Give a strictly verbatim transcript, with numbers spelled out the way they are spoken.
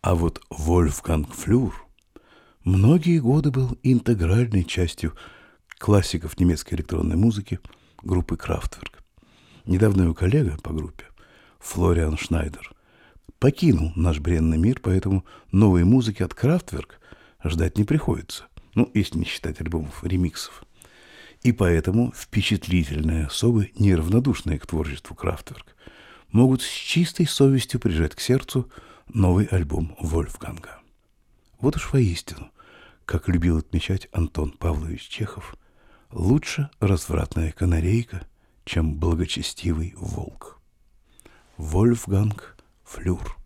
А вот Вольфганг Флюр многие годы был интегральной частью классиков немецкой электронной музыки группы Kraftwerk. Недавно его коллега по группе Флориан Шнайдер покинул наш бренный мир, поэтому новой музыки от Kraftwerk ждать не приходится. Ну, если не считать альбомов ремиксов. И поэтому впечатлительные особы, неравнодушные к творчеству Kraftwerk, могут с чистой совестью прижать к сердцу новый альбом Вольфганга. Вот уж воистину, как любил отмечать Антон Павлович Чехов, лучше развратная канарейка, чем благочестивый волк. Вольфганг Флюр.